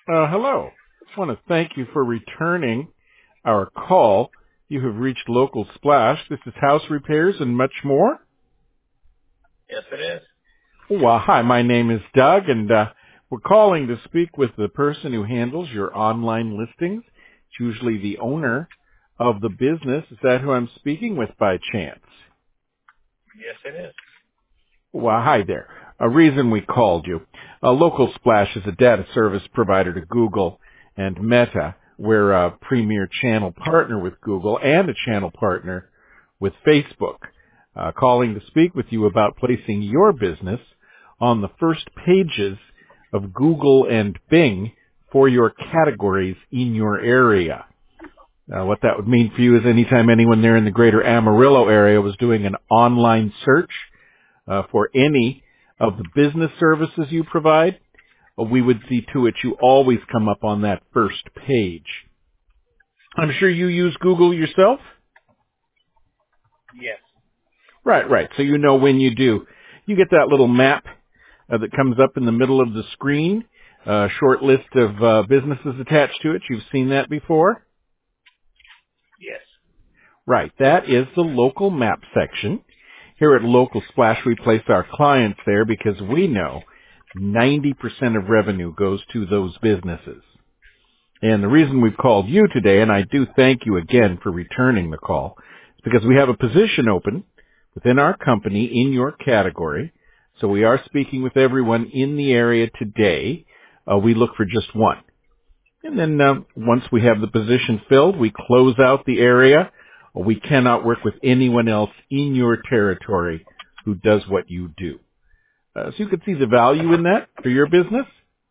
Hello. Just want to thank you for returning our call. You have reached Local Splash. This is house repairs and much more. Yes, it is. Well, hi, my name is Doug, and we're calling to speak with the person who handles your online listings. It's usually the owner of the business. Is that who I'm speaking with by chance? Yes, it is. Well, hi there. A reason we called you. Local Splash is a data service provider to Google and Meta. We're a premier channel partner with Google and a channel partner with Facebook. Calling to speak with you about placing your business on the first pages of Google and Bing for your categories in your area. What that would mean for you is anytime anyone there in the greater Amarillo area was doing an online search for any of the business services you provide, we would see to it you always come up on that first page. I'm sure you use Google yourself? Yes. Right. So you know when you do. You get that little map that comes up in the middle of the screen, a short list of businesses attached to it. You've seen that before? Yes. Right. That is the local map section. Here at Local Splash, we place our clients there because we know 90% of revenue goes to those businesses. And the reason we've called you today, and I do thank you again for returning the call, is because we have a position open within our company in your category. So we are speaking with everyone in the area today. We look for just one. And then once we have the position filled, we close out the area. We cannot work with anyone else in your territory who does what you do. So you can see the value in that for your business?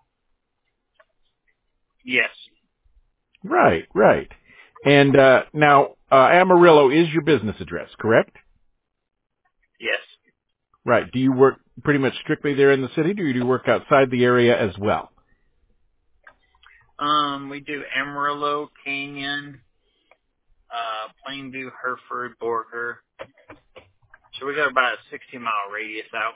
Yes. Right. And now, Amarillo is your business address, correct? Yes. Right. Do you work pretty much strictly there in the city, or do you work outside the area as well? We do Amarillo, Canyon, Plainview, Hereford, Borger. So we got about a 60-mile radius out.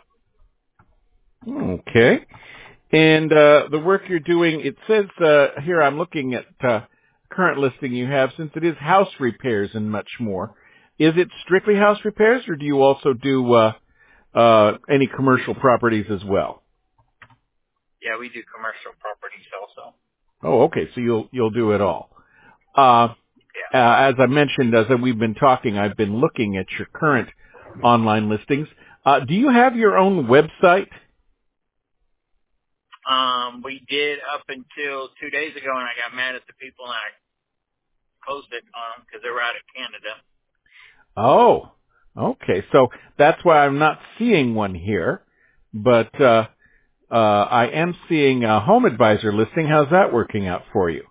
Okay. And the work you're doing, it says here I'm looking at current listing you have, since it is house repairs and much more. Is it strictly house repairs, or do you also do any commercial properties as well? Yeah, we do commercial properties also. Oh, okay. So you'll do it all. Uh, Yeah. as I mentioned, as we've been talking, I've been looking at your current online listings. Do you have your own website? We did up until 2 days ago, and I got mad at the people, and I closed it because they were out of Canada. Oh, okay. So that's why I'm not seeing one here, but I am seeing a home advisor listing. How's that working out for you?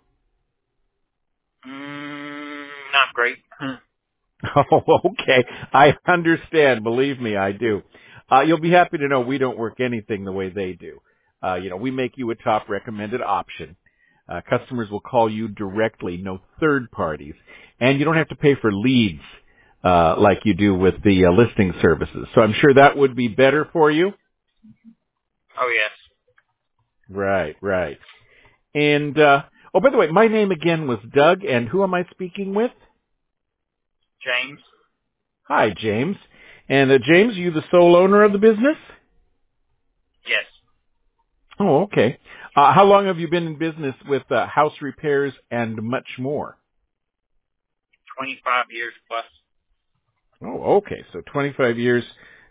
Not great. Oh, okay. I understand. Believe me, I do. You'll be happy to know we don't work anything the way they do. We make you a top recommended option. Customers will call you directly, no third parties, and you don't have to pay for leads like you do with the listing services. So I'm sure that would be better for you. Oh, yes. Right. And oh, by the way, my name again was Doug, and who am I speaking with? James? Hi, James. And James, are you the sole owner of the business? Yes. Oh, okay. How long have you been in business with house repairs and much more? 25 years plus. Oh, okay. So 25 years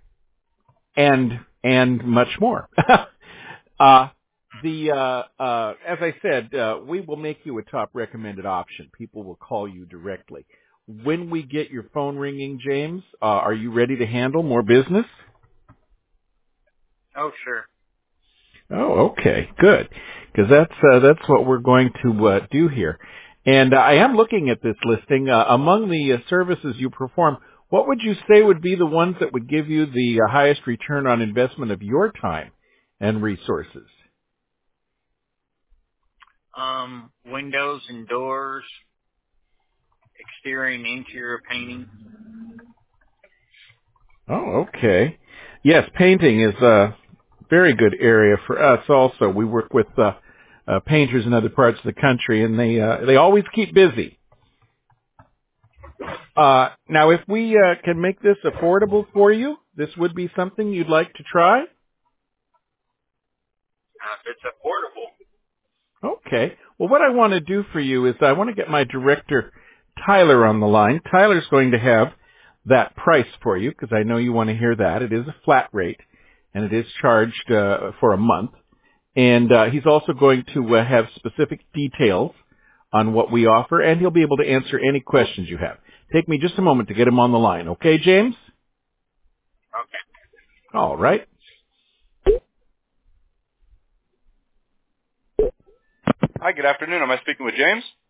and much more. uh, as I said, we will make you a top recommended option. People will call you directly. When we get your phone ringing, James, are you ready to handle more business? Oh, sure. Oh, okay, good. Because that's what we're going to do here. And I am looking at this listing. Among the services you perform, what would you say would be the ones that would give you the highest return on investment of your time and resources? Windows and doors, exterior and interior painting. Oh, okay. Yes, painting is a very good area for us also. We work with painters in other parts of the country, and they always keep busy. Now, if we can make this affordable for you, this would be something you'd like to try? If it's affordable. Okay. Well, what I want to do for you is I want to get my director, Tyler, on the line. Tyler's going to have that price for you because I know you want to hear that. It is a flat rate, and it is charged for a month. And he's also going to have specific details on what we offer, and he'll be able to answer any questions you have. Take me just a moment to get him on the line. Okay, James? Okay. All right. Hi, good afternoon. Am I speaking with James?